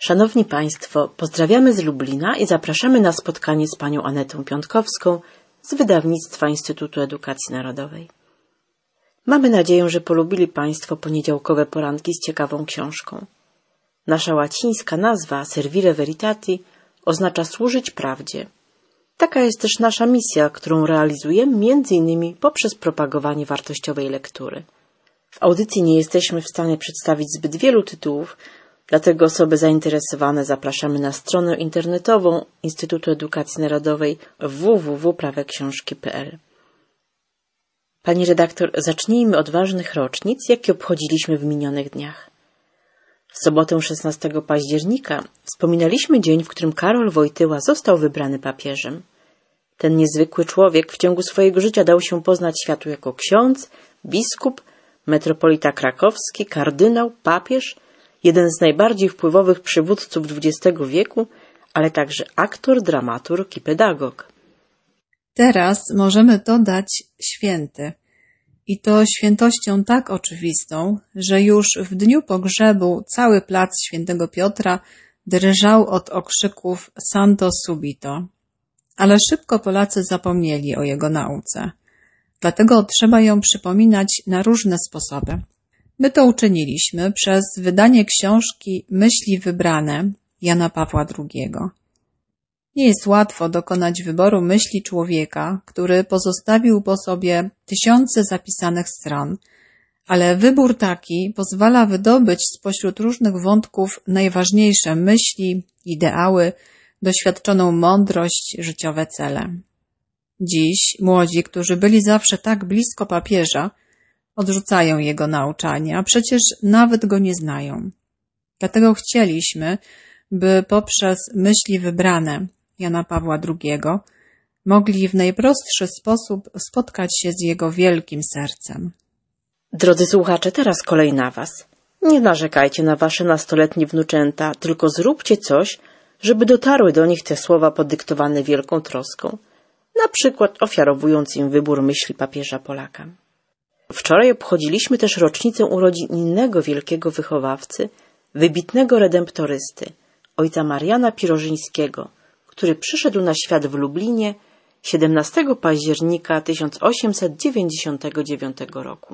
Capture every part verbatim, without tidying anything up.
Szanowni Państwo, pozdrawiamy z Lublina i zapraszamy na spotkanie z panią Anetą Piątkowską z wydawnictwa Instytutu Edukacji Narodowej. Mamy nadzieję, że polubili Państwo poniedziałkowe poranki z ciekawą książką. Nasza łacińska nazwa Servire Veritati oznacza służyć prawdzie. Taka jest też nasza misja, którą realizujemy między innymi poprzez propagowanie wartościowej lektury. W audycji nie jesteśmy w stanie przedstawić zbyt wielu tytułów, dlatego osoby zainteresowane zapraszamy na stronę internetową Instytutu Edukacji Narodowej w w w kropka prawe książki kropka p l. Pani redaktor, zacznijmy od ważnych rocznic, jakie obchodziliśmy w minionych dniach. W sobotę szesnastego października wspominaliśmy dzień, w którym Karol Wojtyła został wybrany papieżem. Ten niezwykły człowiek w ciągu swojego życia dał się poznać światu jako ksiądz, biskup, metropolita krakowski, kardynał, papież, jeden z najbardziej wpływowych przywódców dwudziestego wieku, ale także aktor, dramaturg i pedagog. Teraz możemy dodać święty. I to świętością tak oczywistą, że już w dniu pogrzebu cały plac Świętego Piotra drżał od okrzyków Santo Subito. Ale szybko Polacy zapomnieli o jego nauce. Dlatego trzeba ją przypominać na różne sposoby. My to uczyniliśmy przez wydanie książki Myśli wybrane Jana Pawła drugiego. Nie jest łatwo dokonać wyboru myśli człowieka, który pozostawił po sobie tysiące zapisanych stron, ale wybór taki pozwala wydobyć spośród różnych wątków najważniejsze myśli, ideały, doświadczoną mądrość, życiowe cele. Dziś młodzi, którzy byli zawsze tak blisko papieża, odrzucają jego nauczanie, a przecież nawet go nie znają. Dlatego chcieliśmy, by poprzez myśli wybrane Jana Pawła drugiego mogli w najprostszy sposób spotkać się z jego wielkim sercem. Drodzy słuchacze, teraz kolej na Was. Nie narzekajcie na Wasze nastoletnie wnuczęta, tylko zróbcie coś, żeby dotarły do nich te słowa podyktowane wielką troską, na przykład ofiarowując im wybór myśli papieża Polaka. Wczoraj obchodziliśmy też rocznicę urodzin innego wielkiego wychowawcy, wybitnego redemptorysty, ojca Mariana Pirożyńskiego, który przyszedł na świat w Lublinie siedemnastego października tysiąc osiemset dziewięćdziesiątego dziewiątego roku.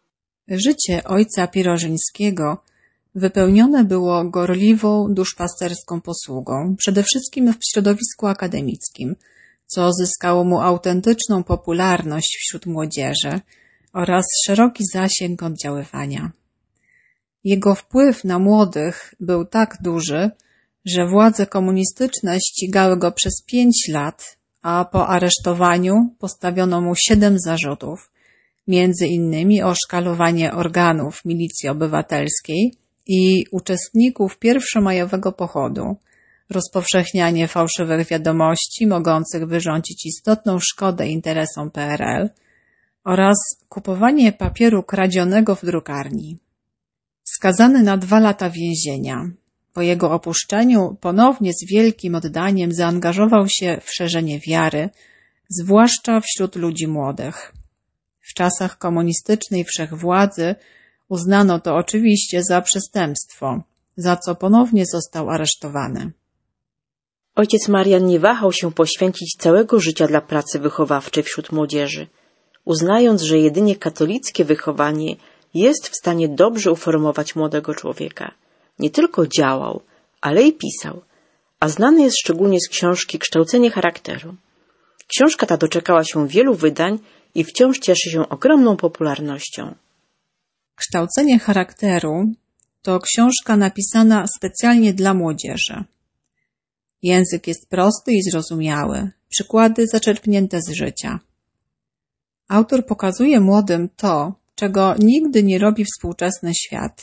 Życie ojca Pirożyńskiego wypełnione było gorliwą, duszpasterską posługą, przede wszystkim w środowisku akademickim, co zyskało mu autentyczną popularność wśród młodzieży oraz szeroki zasięg oddziaływania. Jego wpływ na młodych był tak duży, że władze komunistyczne ścigały go przez pięć lat, a po aresztowaniu postawiono mu siedem zarzutów, między innymi o szkalowanie organów milicji obywatelskiej i uczestników pierwszomajowego pochodu, rozpowszechnianie fałszywych wiadomości mogących wyrządzić istotną szkodę interesom P R L oraz kupowanie papieru kradzionego w drukarni. Skazany na dwa lata więzienia, po jego opuszczeniu ponownie z wielkim oddaniem zaangażował się w szerzenie wiary, zwłaszcza wśród ludzi młodych. W czasach komunistycznej wszechwładzy uznano to oczywiście za przestępstwo, za co ponownie został aresztowany. Ojciec Marian nie wahał się poświęcić całego życia dla pracy wychowawczej wśród młodzieży, uznając, że jedynie katolickie wychowanie jest w stanie dobrze uformować młodego człowieka. Nie tylko działał, ale i pisał, a znany jest szczególnie z książki Kształcenie charakteru. Książka ta doczekała się wielu wydań i wciąż cieszy się ogromną popularnością. Kształcenie charakteru to książka napisana specjalnie dla młodzieży. Język jest prosty i zrozumiały, przykłady zaczerpnięte z życia. Autor pokazuje młodym to, czego nigdy nie robi współczesny świat,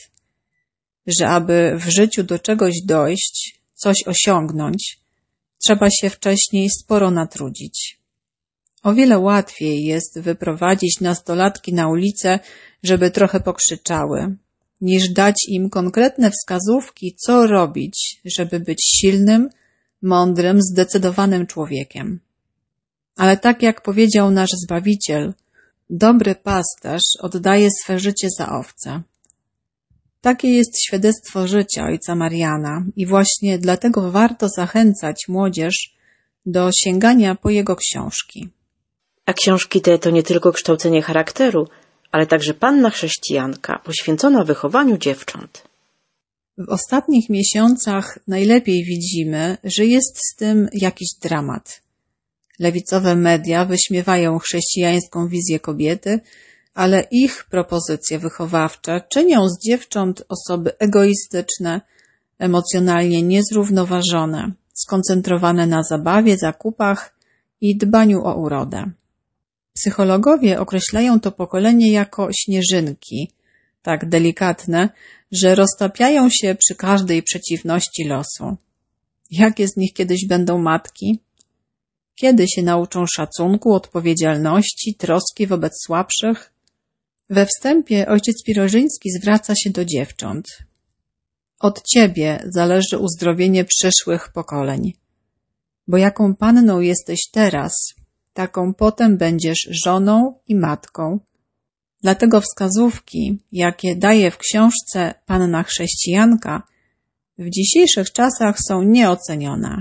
że aby w życiu do czegoś dojść, coś osiągnąć, trzeba się wcześniej sporo natrudzić. O wiele łatwiej jest wyprowadzić nastolatki na ulicę, żeby trochę pokrzyczały, niż dać im konkretne wskazówki, co robić, żeby być silnym, mądrym, zdecydowanym człowiekiem. Ale tak jak powiedział nasz Zbawiciel, dobry pasterz oddaje swe życie za owce. Takie jest świadectwo życia ojca Mariana i właśnie dlatego warto zachęcać młodzież do sięgania po jego książki. A książki te to nie tylko kształcenie charakteru, ale także panna chrześcijanka poświęcona wychowaniu dziewcząt. W ostatnich miesiącach najlepiej widzimy, że jest z tym jakiś dramat. Lewicowe media wyśmiewają chrześcijańską wizję kobiety, ale ich propozycje wychowawcze czynią z dziewcząt osoby egoistyczne, emocjonalnie niezrównoważone, skoncentrowane na zabawie, zakupach i dbaniu o urodę. Psychologowie określają to pokolenie jako śnieżynki, tak delikatne, że roztapiają się przy każdej przeciwności losu. Jakie z nich kiedyś będą matki? Kiedy się nauczą szacunku, odpowiedzialności, troski wobec słabszych? We wstępie ojciec Pirożyński zwraca się do dziewcząt. Od ciebie zależy uzdrowienie przyszłych pokoleń. Bo jaką panną jesteś teraz, taką potem będziesz żoną i matką. Dlatego wskazówki, jakie daje w książce Panna Chrześcijanka, w dzisiejszych czasach są nieocenione.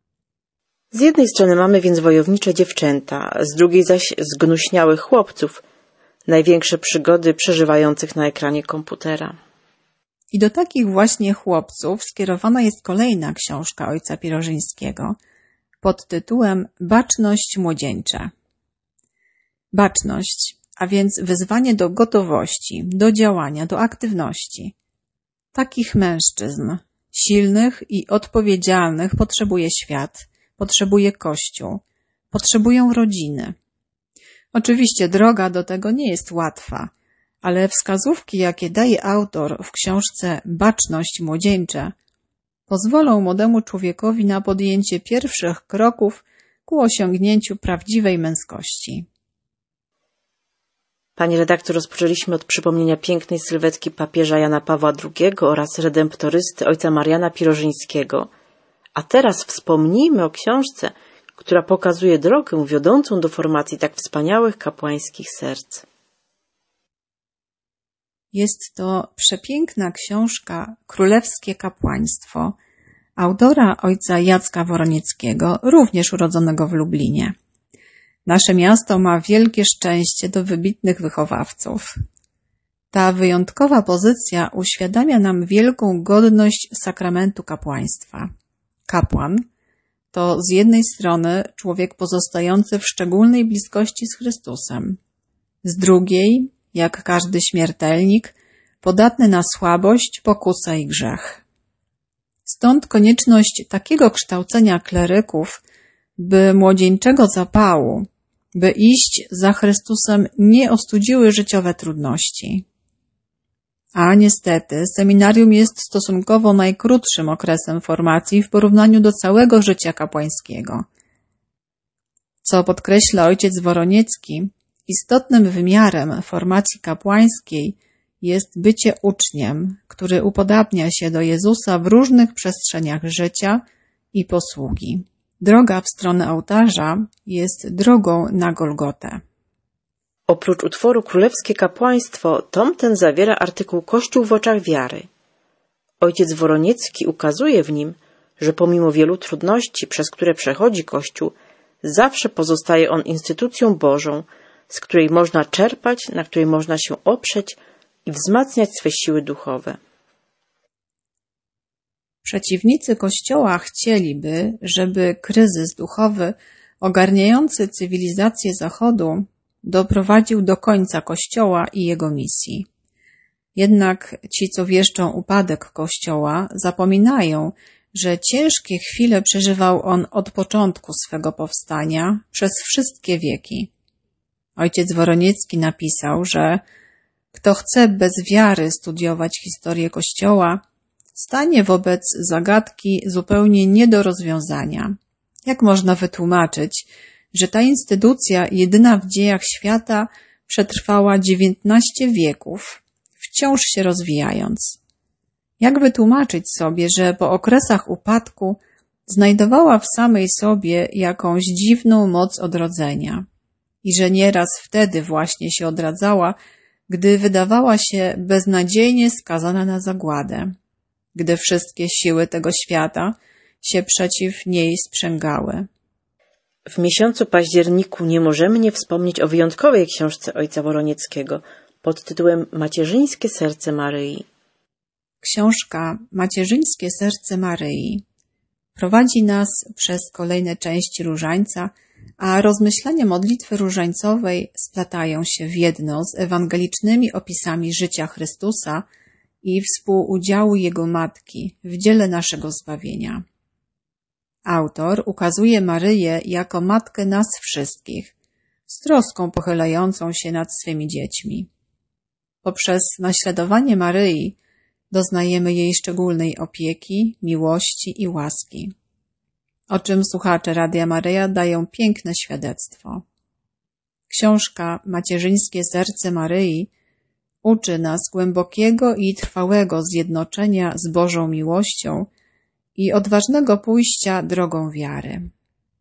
Z jednej strony mamy więc wojownicze dziewczęta, z drugiej zaś zgnuśniałych chłopców, największe przygody przeżywających na ekranie komputera. I do takich właśnie chłopców skierowana jest kolejna książka ojca Pirożyńskiego pod tytułem Baczność młodzieńcza. Baczność, a więc wyzwanie do gotowości, do działania, do aktywności. Takich mężczyzn, silnych i odpowiedzialnych potrzebuje świat, potrzebuje Kościół, potrzebują rodziny. Oczywiście droga do tego nie jest łatwa, ale wskazówki, jakie daje autor w książce Baczność młodzieńcza, pozwolą młodemu człowiekowi na podjęcie pierwszych kroków ku osiągnięciu prawdziwej męskości. Pani redaktor, rozpoczęliśmy od przypomnienia pięknej sylwetki papieża Jana Pawła drugiego oraz redemptorysty ojca Mariana Pirożyńskiego. A teraz wspomnijmy o książce, która pokazuje drogę wiodącą do formacji tak wspaniałych kapłańskich serc. Jest to przepiękna książka Królewskie kapłaństwo autora ojca Jacka Woronieckiego, również urodzonego w Lublinie. Nasze miasto ma wielkie szczęście do wybitnych wychowawców. Ta wyjątkowa pozycja uświadamia nam wielką godność sakramentu kapłaństwa. Kapłan to z jednej strony człowiek pozostający w szczególnej bliskości z Chrystusem, z drugiej, jak każdy śmiertelnik, podatny na słabość, pokusę i grzech. Stąd konieczność takiego kształcenia kleryków, by młodzieńczego zapału, by iść za Chrystusem nie ostudziły życiowe trudności. A niestety seminarium jest stosunkowo najkrótszym okresem formacji w porównaniu do całego życia kapłańskiego. Co podkreśla ojciec Woroniecki, istotnym wymiarem formacji kapłańskiej jest bycie uczniem, który upodabnia się do Jezusa w różnych przestrzeniach życia i posługi. Droga w stronę ołtarza jest drogą na Golgotę. Oprócz utworu Królewskie kapłaństwo, tom ten zawiera artykuł Kościół w oczach wiary. Ojciec Woroniecki ukazuje w nim, że pomimo wielu trudności, przez które przechodzi Kościół, zawsze pozostaje on instytucją Bożą, z której można czerpać, na której można się oprzeć i wzmacniać swe siły duchowe. Przeciwnicy Kościoła chcieliby, żeby kryzys duchowy ogarniający cywilizację Zachodu doprowadził do końca Kościoła i jego misji. Jednak ci, co wieszczą upadek Kościoła, zapominają, że ciężkie chwile przeżywał on od początku swego powstania przez wszystkie wieki. Ojciec Woroniecki napisał, że kto chce bez wiary studiować historię Kościoła, stanie wobec zagadki zupełnie nie do rozwiązania. Jak można wytłumaczyć, że ta instytucja, jedyna w dziejach świata, przetrwała dziewiętnaście wieków, wciąż się rozwijając? Jak wytłumaczyć sobie, że po okresach upadku znajdowała w samej sobie jakąś dziwną moc odrodzenia i że nieraz wtedy właśnie się odradzała, gdy wydawała się beznadziejnie skazana na zagładę, gdy wszystkie siły tego świata się przeciw niej sprzęgały. W miesiącu październiku nie możemy nie wspomnieć o wyjątkowej książce ojca Woronieckiego pod tytułem Macierzyńskie serce Maryi. Książka Macierzyńskie serce Maryi prowadzi nas przez kolejne części różańca, a rozmyślania modlitwy różańcowej splatają się w jedno z ewangelicznymi opisami życia Chrystusa i współudziału Jego Matki w dziele naszego zbawienia. Autor ukazuje Maryję jako matkę nas wszystkich, z troską pochylającą się nad swymi dziećmi. Poprzez naśladowanie Maryi doznajemy jej szczególnej opieki, miłości i łaski, o czym słuchacze Radia Maryja dają piękne świadectwo. Książka Macierzyńskie serce Maryi uczy nas głębokiego i trwałego zjednoczenia z Bożą miłością i odważnego pójścia drogą wiary.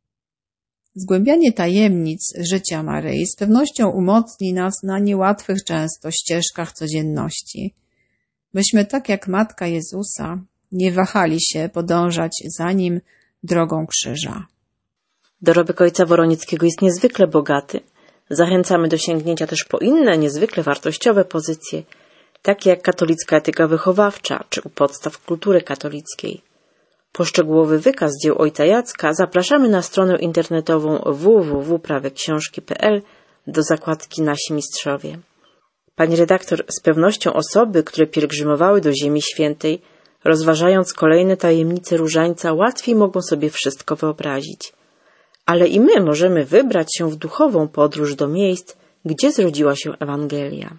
Zgłębianie tajemnic życia Maryi z pewnością umocni nas na niełatwych często ścieżkach codzienności, byśmy tak jak Matka Jezusa nie wahali się podążać za Nim drogą krzyża. Dorobek ojca Woronieckiego jest niezwykle bogaty. Zachęcamy do sięgnięcia też po inne, niezwykle wartościowe pozycje, takie jak katolicka etyka wychowawcza czy u podstaw kultury katolickiej. Po szczegółowy wykaz dzieł ojca Jacka zapraszamy na stronę internetową w w w kropka praweksiążki kropka p l do zakładki Nasi Mistrzowie. Pani redaktor, z pewnością osoby, które pielgrzymowały do Ziemi Świętej, rozważając kolejne tajemnice różańca, łatwiej mogą sobie wszystko wyobrazić. Ale i my możemy wybrać się w duchową podróż do miejsc, gdzie zrodziła się Ewangelia.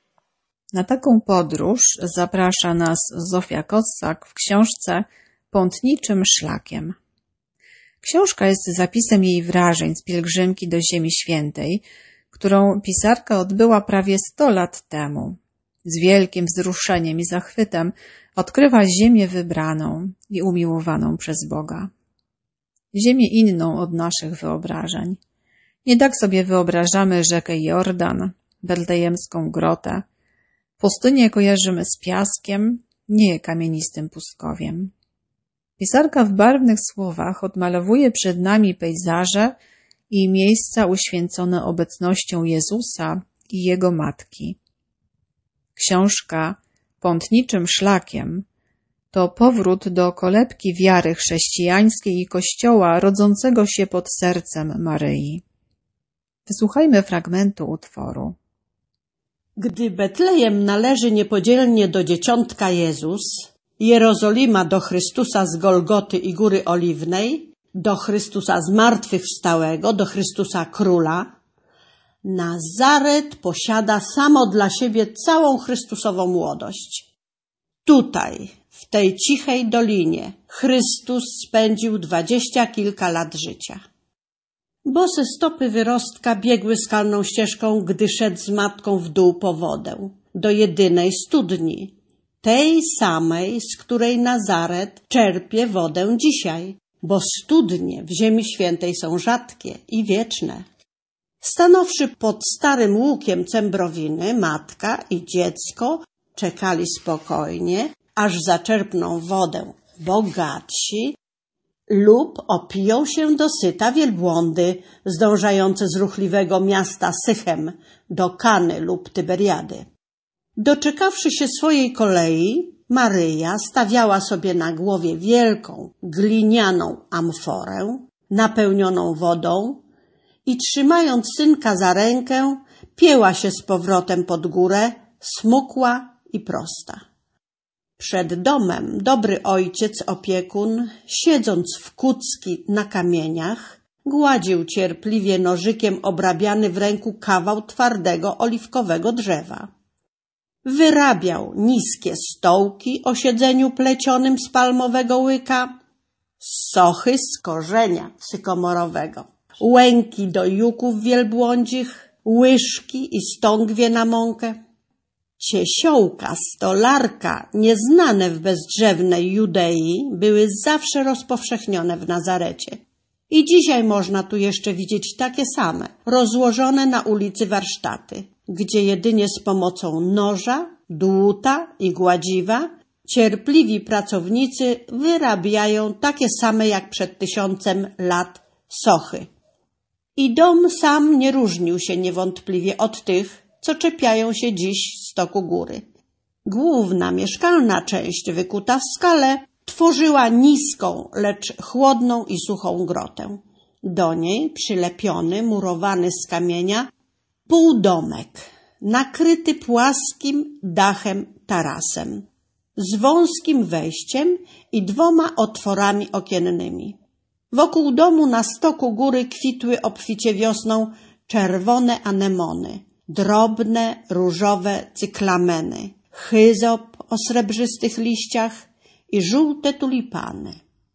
Na taką podróż zaprasza nas Zofia Kossak w książce Pątniczym szlakiem. Książka jest zapisem jej wrażeń z pielgrzymki do Ziemi Świętej, którą pisarka odbyła prawie sto lat temu. Z wielkim wzruszeniem i zachwytem odkrywa ziemię wybraną i umiłowaną przez Boga. Ziemię inną od naszych wyobrażeń. Nie tak sobie wyobrażamy rzekę Jordan, betlejemską grotę. Pustynię kojarzymy z piaskiem, nie kamienistym pustkowiem. Pisarka w barwnych słowach odmalowuje przed nami pejzaże i miejsca uświęcone obecnością Jezusa i Jego Matki. Książka Pątniczym szlakiem to powrót do kolebki wiary chrześcijańskiej i Kościoła rodzącego się pod sercem Maryi. Wysłuchajmy fragmentu utworu. Gdy Betlejem należy niepodzielnie do Dzieciątka Jezus, Jerozolima do Chrystusa z Golgoty i Góry Oliwnej, do Chrystusa zmartwychwstałego, do Chrystusa Króla, Nazaret posiada samo dla siebie całą Chrystusową młodość. Tutaj, w tej cichej dolinie, Chrystus spędził dwadzieścia kilka lat życia. Bose stopy wyrostka biegły skalną ścieżką, gdy szedł z matką w dół po wodę, do jedynej studni, tej samej, z której Nazaret czerpie wodę dzisiaj, bo studnie w Ziemi Świętej są rzadkie i wieczne. Stanowszy pod starym łukiem Cembrowiny, matka i dziecko czekali spokojnie, aż zaczerpną wodę bogatsi lub opiją się dosyta wielbłądy zdążające z ruchliwego miasta Sychem do Kany lub Tyberiady. Doczekawszy się swojej kolei, Maryja stawiała sobie na głowie wielką, glinianą amforę napełnioną wodą i trzymając synka za rękę, pięła się z powrotem pod górę, smukła i prosta. Przed domem dobry ojciec opiekun, siedząc w kucki na kamieniach, gładził cierpliwie nożykiem obrabiany w ręku kawał twardego oliwkowego drzewa. Wyrabiał niskie stołki o siedzeniu plecionym z palmowego łyka, sochy z korzenia sykomorowego, łęki do juków wielbłądzich, łyżki i stągwie na mąkę. Ciesiołka, stolarka, nieznane w bezdrzewnej Judei, były zawsze rozpowszechnione w Nazarecie. I dzisiaj można tu jeszcze widzieć takie same, rozłożone na ulicy warsztaty. gdzie jedynie z pomocą noża, dłuta i gładziwa cierpliwi pracownicy wyrabiają takie same jak przed tysiącem lat sochy. I dom sam nie różnił się niewątpliwie od tych, co czepiają się dziś stoku góry. Główna mieszkalna część wykuta w skale tworzyła niską, lecz chłodną i suchą grotę. Do niej przylepiony, murowany z kamienia półdomek, nakryty płaskim dachem tarasem, z wąskim wejściem i dwoma otworami okiennymi. Wokół domu na stoku góry kwitły obficie wiosną czerwone anemony, drobne, różowe cyklameny, chyzop o srebrzystych liściach i żółte tulipany.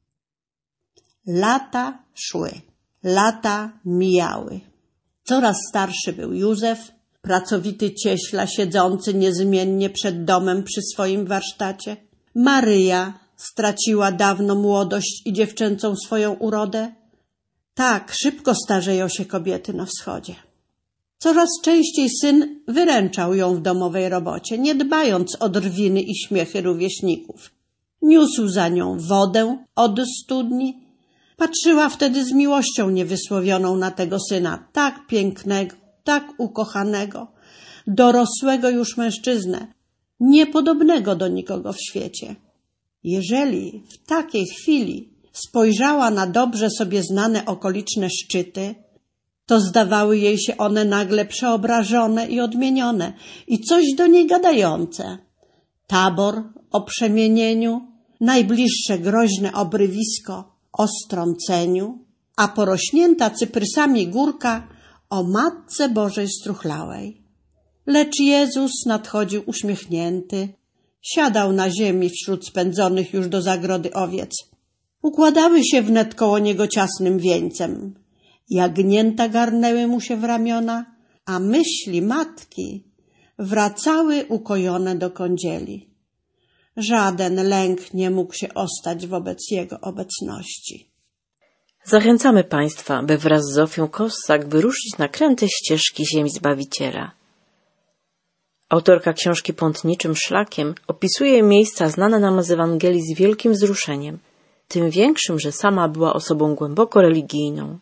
Lata szły, lata mijały. Coraz starszy był Józef, pracowity cieśla siedzący niezmiennie przed domem przy swoim warsztacie. Maryja straciła dawno młodość i dziewczęcą swoją urodę. Tak szybko starzeją się kobiety na wschodzie. Coraz częściej syn wyręczał ją w domowej robocie, nie dbając o drwiny i śmiechy rówieśników. Niósł za nią wodę od studni. Patrzyła wtedy z miłością niewysłowioną na tego syna, tak pięknego, tak ukochanego, dorosłego już mężczyznę, niepodobnego do nikogo w świecie. Jeżeli w takiej chwili spojrzała na dobrze sobie znane okoliczne szczyty, to zdawały jej się one nagle przeobrażone i odmienione i coś do niej gadające. Tabor o przemienieniu, najbliższe groźne obrywisko o strąceniu, a porośnięta cyprysami górka o Matce Bożej struchlałej. Lecz Jezus nadchodził uśmiechnięty, siadał na ziemi wśród spędzonych już do zagrody owiec. Układały się wnet koło niego ciasnym wieńcem. Jagnięta garnęły mu się w ramiona, a myśli matki wracały ukojone do kądzieli. Żaden lęk nie mógł się ostać wobec jego obecności. Zachęcamy Państwa, by wraz z Zofią Kossak wyruszyć na kręte ścieżki ziemi Zbawiciela. Autorka książki Pątniczym szlakiem opisuje miejsca znane nam z Ewangelii z wielkim wzruszeniem, tym większym, że sama była osobą głęboko religijną.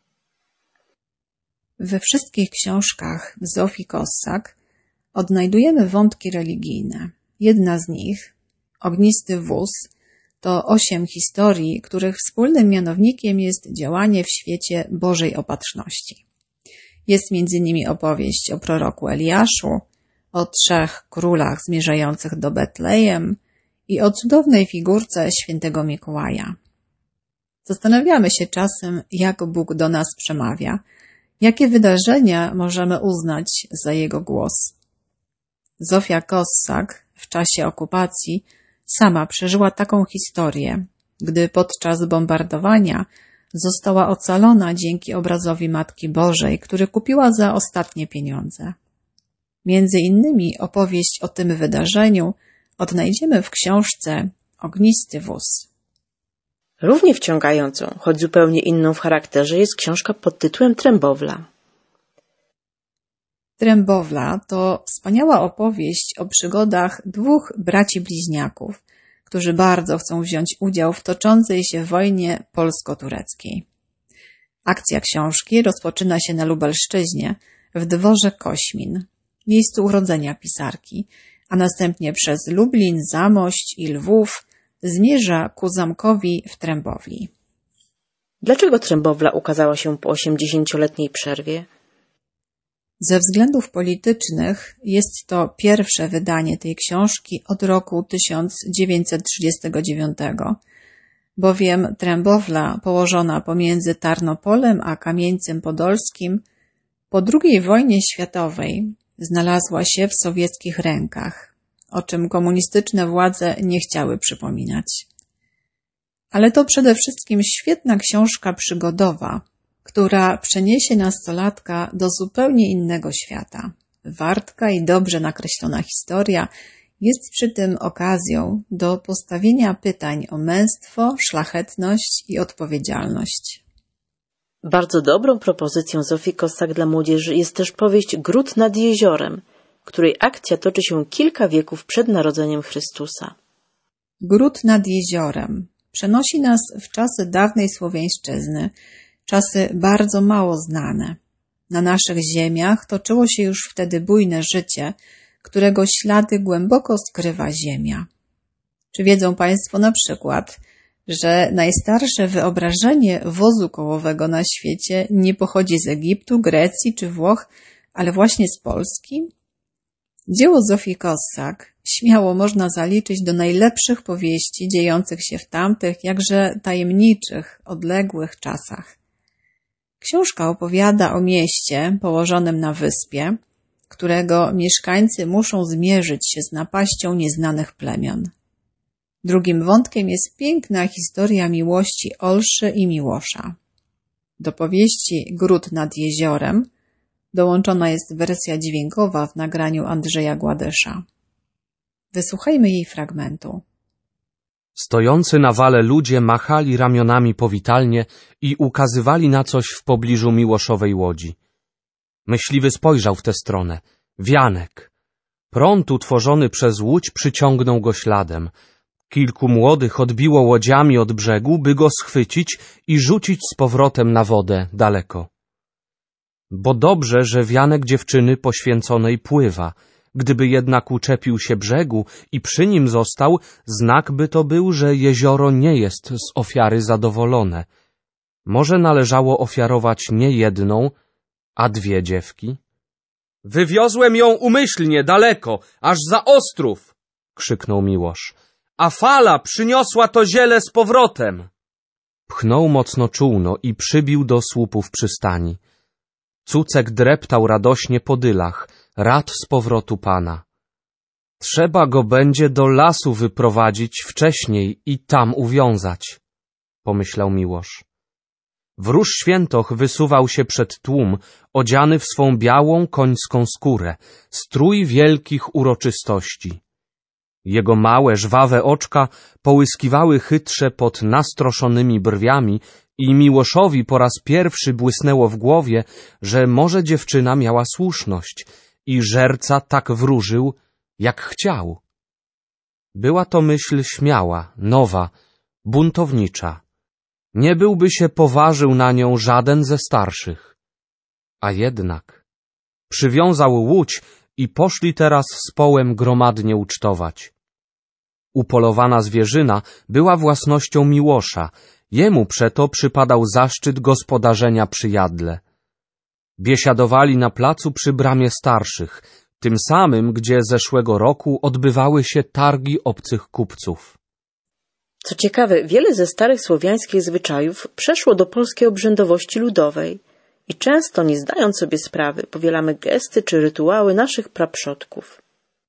We wszystkich książkach Zofii Kossak odnajdujemy wątki religijne. Jedna z nich, Ognisty wóz, to osiem historii, których wspólnym mianownikiem jest działanie w świecie Bożej Opatrzności. Jest między innymi opowieść o proroku Eliaszu, o trzech królach zmierzających do Betlejem i o cudownej figurce świętego Mikołaja. Zastanawiamy się czasem, jak Bóg do nas przemawia, jakie wydarzenia możemy uznać za Jego głos. Zofia Kossak w czasie okupacji sama przeżyła taką historię, gdy podczas bombardowania została ocalona dzięki obrazowi Matki Bożej, który kupiła za ostatnie pieniądze. Między innymi opowieść o tym wydarzeniu odnajdziemy w książce Ognisty wóz. Równie wciągającą, choć zupełnie inną w charakterze, jest książka pod tytułem Trębowla. Trębowla to wspaniała opowieść o przygodach dwóch braci bliźniaków, którzy bardzo chcą wziąć udział w toczącej się wojnie polsko-tureckiej. Akcja książki rozpoczyna się na Lubelszczyźnie, w dworze Kośmin, miejscu urodzenia pisarki, a następnie przez Lublin, Zamość i Lwów zmierza ku zamkowi w Trębowli. Dlaczego Trębowla ukazała się po osiemdziesięcioletniej przerwie? Ze względów politycznych jest to pierwsze wydanie tej książki od roku tysiąc dziewięćset trzydziestego dziewiątego, bowiem Trębowla, położona pomiędzy Tarnopolem a Kamieńcem Podolskim, po drugiej wojnie światowej znalazła się w sowieckich rękach, o czym komunistyczne władze nie chciały przypominać. Ale to przede wszystkim świetna książka przygodowa, która przeniesie nastolatka do zupełnie innego świata. Wartka i dobrze nakreślona historia jest przy tym okazją do postawienia pytań o męstwo, szlachetność i odpowiedzialność. Bardzo dobrą propozycją Zofii Kossak dla młodzieży jest też powieść Gród nad jeziorem, której akcja toczy się kilka wieków przed narodzeniem Chrystusa. Gród nad jeziorem przenosi nas w czasy dawnej Słowiańszczyzny, czasy bardzo mało znane. Na naszych ziemiach toczyło się już wtedy bujne życie, którego ślady głęboko skrywa ziemia. Czy wiedzą Państwo na przykład, że najstarsze wyobrażenie wozu kołowego na świecie nie pochodzi z Egiptu, Grecji czy Włoch, ale właśnie z Polski? Dzieło Zofii Kossak śmiało można zaliczyć do najlepszych powieści dziejących się w tamtych, jakże tajemniczych, odległych czasach. Książka opowiada o mieście położonym na wyspie, którego mieszkańcy muszą zmierzyć się z napaścią nieznanych plemion. Drugim wątkiem jest piękna historia miłości Olszy i Miłosza. Do powieści Gród nad jeziorem dołączona jest wersja dźwiękowa w nagraniu Andrzeja Gładysza. Wysłuchajmy jej fragmentu. Stojący na wale ludzie machali ramionami powitalnie i ukazywali na coś w pobliżu Miłoszowej łodzi. Myśliwy spojrzał w tę stronę. Wianek. Prąd utworzony przez łódź przyciągnął go śladem. Kilku młodych odbiło łodziami od brzegu, by go schwycić i rzucić z powrotem na wodę daleko. Bo dobrze, że wianek dziewczyny poświęconej pływa. Gdyby jednak uczepił się brzegu i przy nim został, znak by to był, że jezioro nie jest z ofiary zadowolone. Może należało ofiarować nie jedną, a dwie dziewki? Wywiozłem ją umyślnie daleko, aż za Ostrów, krzyknął Miłosz. A fala przyniosła to ziele z powrotem. Pchnął mocno czółno i przybił do słupów przystani. Cucek dreptał radośnie po dylach, rad z powrotu pana. Trzeba go będzie do lasu wyprowadzić wcześniej i tam uwiązać, pomyślał Miłosz. Wróż Świętoch wysuwał się przed tłum, odziany w swą białą końską skórę, strój wielkich uroczystości. Jego małe, żwawe oczka połyskiwały chytrze pod nastroszonymi brwiami i Miłoszowi po raz pierwszy błysnęło w głowie, że może dziewczyna miała słuszność i żerca tak wróżył, jak chciał. Była to myśl śmiała, nowa, buntownicza. Nie byłby się poważył na nią żaden ze starszych. A jednak przywiązał łódź i poszli teraz z połem gromadnie ucztować. Upolowana zwierzyna była własnością Miłosza, jemu przeto przypadał zaszczyt gospodarzenia przy jadle. Biesiadowali na placu przy bramie starszych, tym samym, gdzie zeszłego roku odbywały się targi obcych kupców. Co ciekawe, wiele ze starych słowiańskich zwyczajów przeszło do polskiej obrzędowości ludowej i często, nie zdając sobie sprawy, powielamy gesty czy rytuały naszych praprzodków.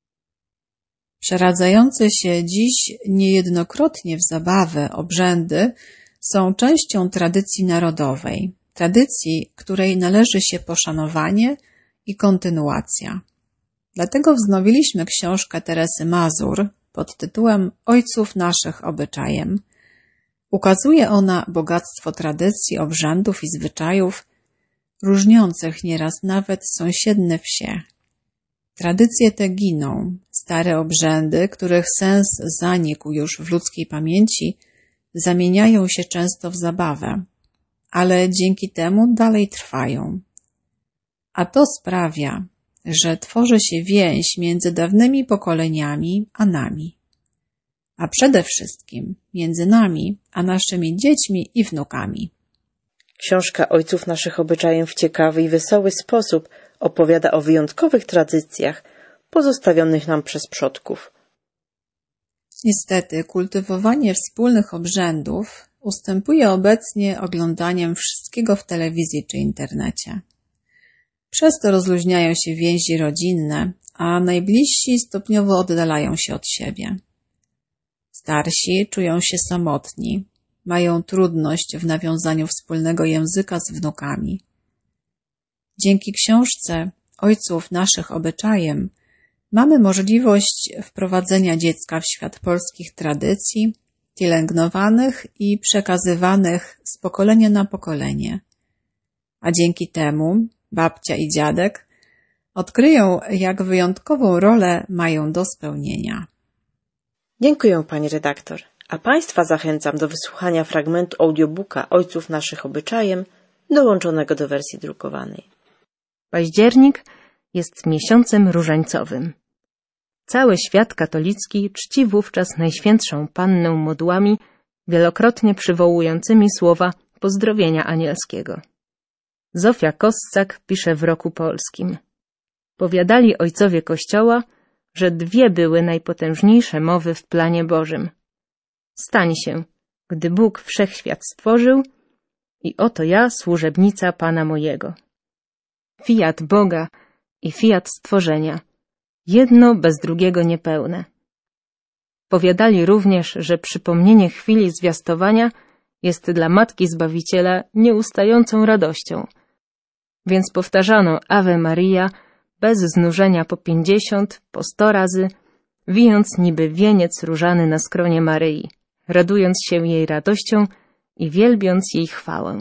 Przeradzające się dziś niejednokrotnie w zabawy obrzędy są częścią tradycji narodowej, tradycji, której należy się poszanowanie i kontynuacja. Dlatego wznowiliśmy książkę Teresy Mazur pod tytułem Ojców naszych obyczajem. Ukazuje ona bogactwo tradycji, obrzędów i zwyczajów, różniących nieraz nawet sąsiednie wsie. Tradycje te giną, stare obrzędy, których sens zanikł już w ludzkiej pamięci, zamieniają się często w zabawę, ale dzięki temu dalej trwają. A to sprawia, że tworzy się więź między dawnymi pokoleniami a nami, a przede wszystkim między nami a naszymi dziećmi i wnukami. Książka Ojców naszych obyczajem w ciekawy i wesoły sposób opowiada o wyjątkowych tradycjach pozostawionych nam przez przodków. Niestety, kultywowanie wspólnych obrzędów ustępuje obecnie oglądaniem wszystkiego w telewizji czy internecie. Przez to rozluźniają się więzi rodzinne, a najbliżsi stopniowo oddalają się od siebie. Starsi czują się samotni, mają trudność w nawiązaniu wspólnego języka z wnukami. Dzięki książce Ojców naszych obyczajem mamy możliwość wprowadzenia dziecka w świat polskich tradycji, pielęgnowanych i przekazywanych z pokolenia na pokolenie, a dzięki temu babcia i dziadek odkryją, jak wyjątkową rolę mają do spełnienia. Dziękuję, pani redaktor. A państwa zachęcam do wysłuchania fragmentu audiobooka Ojców naszych obyczajem, dołączonego do wersji drukowanej. Październik jest miesiącem różańcowym. Cały świat katolicki czci wówczas Najświętszą Pannę modłami, wielokrotnie przywołującymi słowa pozdrowienia anielskiego. Zofia Kossak pisze w Roku Polskim. Powiadali ojcowie Kościoła, że dwie były najpotężniejsze mowy w planie Bożym. Stań się, gdy Bóg wszechświat stworzył, i oto ja, służebnica Pana mojego. Fiat Boga i fiat stworzenia, jedno bez drugiego niepełne. Powiadali również, że przypomnienie chwili zwiastowania jest dla Matki Zbawiciela nieustającą radością, więc powtarzano Ave Maria bez znużenia po pięćdziesiąt, po sto razy, wijąc niby wieniec różany na skronie Maryi, radując się jej radością i wielbiąc jej chwałę.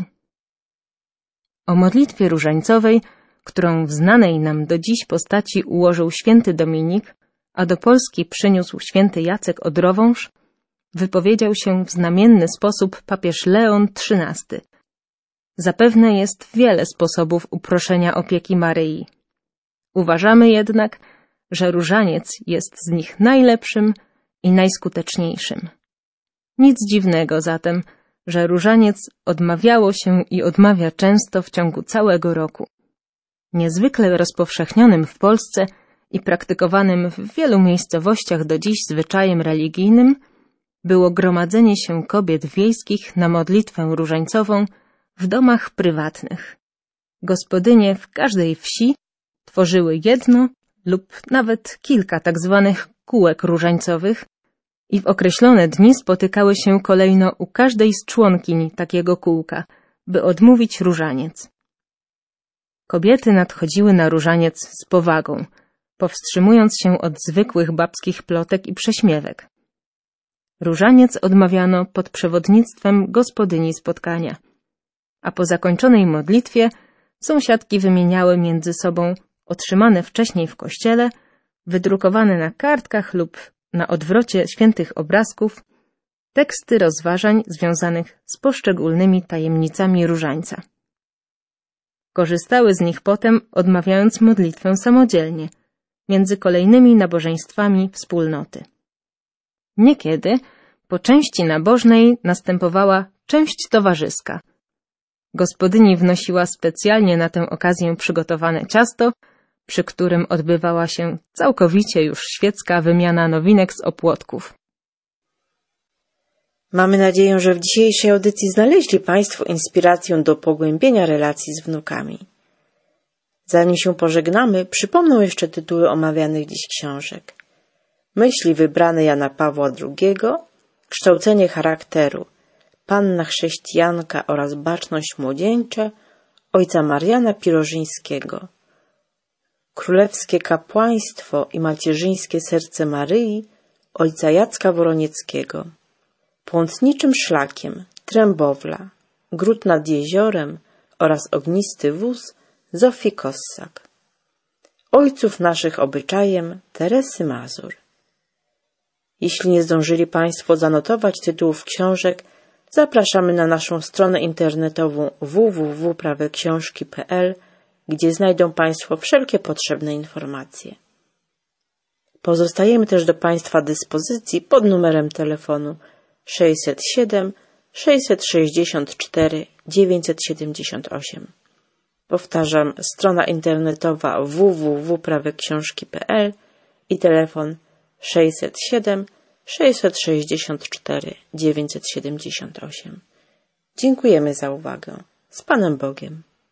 O modlitwie różańcowej, którą w znanej nam do dziś postaci ułożył święty Dominik, a do Polski przyniósł święty Jacek Odrowąż, wypowiedział się w znamienny sposób papież Leon trzynasty. Zapewne jest wiele sposobów uproszenia opieki Maryi. Uważamy jednak, że różaniec jest z nich najlepszym i najskuteczniejszym. Nic dziwnego zatem, że różaniec odmawiało się i odmawia często w ciągu całego roku. Niezwykle rozpowszechnionym w Polsce i praktykowanym w wielu miejscowościach do dziś zwyczajem religijnym było gromadzenie się kobiet wiejskich na modlitwę różańcową w domach prywatnych. Gospodynie w każdej wsi tworzyły jedno lub nawet kilka tak zwanych kółek różańcowych i w określone dni spotykały się kolejno u każdej z członkiń takiego kółka, by odmówić różaniec. Kobiety nadchodziły na różaniec z powagą, powstrzymując się od zwykłych babskich plotek i prześmiewek. Różaniec odmawiano pod przewodnictwem gospodyni spotkania, a po zakończonej modlitwie sąsiadki wymieniały między sobą otrzymane wcześniej w kościele, wydrukowane na kartkach lub na odwrocie świętych obrazków, teksty rozważań związanych z poszczególnymi tajemnicami różańca. Korzystały z nich potem, odmawiając modlitwę samodzielnie, między kolejnymi nabożeństwami wspólnoty. Niekiedy po części nabożnej następowała część towarzyska. Gospodyni wnosiła specjalnie na tę okazję przygotowane ciasto, przy którym odbywała się całkowicie już świecka wymiana nowinek z opłotków. Mamy nadzieję, że w dzisiejszej audycji znaleźli Państwo inspirację do pogłębienia relacji z wnukami. Zanim się pożegnamy, przypomnę jeszcze tytuły omawianych dziś książek. Myśli wybrane Jana Pawła drugiego, Kształcenie charakteru, Panna chrześcijanka oraz Baczność młodzieńcza ojca Mariana Pirożyńskiego, Królewskie kapłaństwo i macierzyńskie serce Maryi ojca Jacka Woronieckiego, Płątniczym szlakiem Trębowla, Gród nad jeziorem oraz Ognisty wóz Zofii Kossak, Ojców naszych obyczajem Teresy Mazur. Jeśli nie zdążyli Państwo zanotować tytułów książek, zapraszamy na naszą stronę internetową w w w kropka praweksiążki kropka p l, gdzie znajdą Państwo wszelkie potrzebne informacje. Pozostajemy też do Państwa dyspozycji pod numerem telefonu sześćset siedem sześćset sześćdziesiąt cztery dziewięćset siedemdziesiąt osiem. Powtarzam, strona internetowa w w w kropka praweksiążki kropka p l i telefon sześćset siedem sześćset sześćdziesiąt cztery dziewięćset siedemdziesiąt osiem. Dziękujemy za uwagę. Z Panem Bogiem.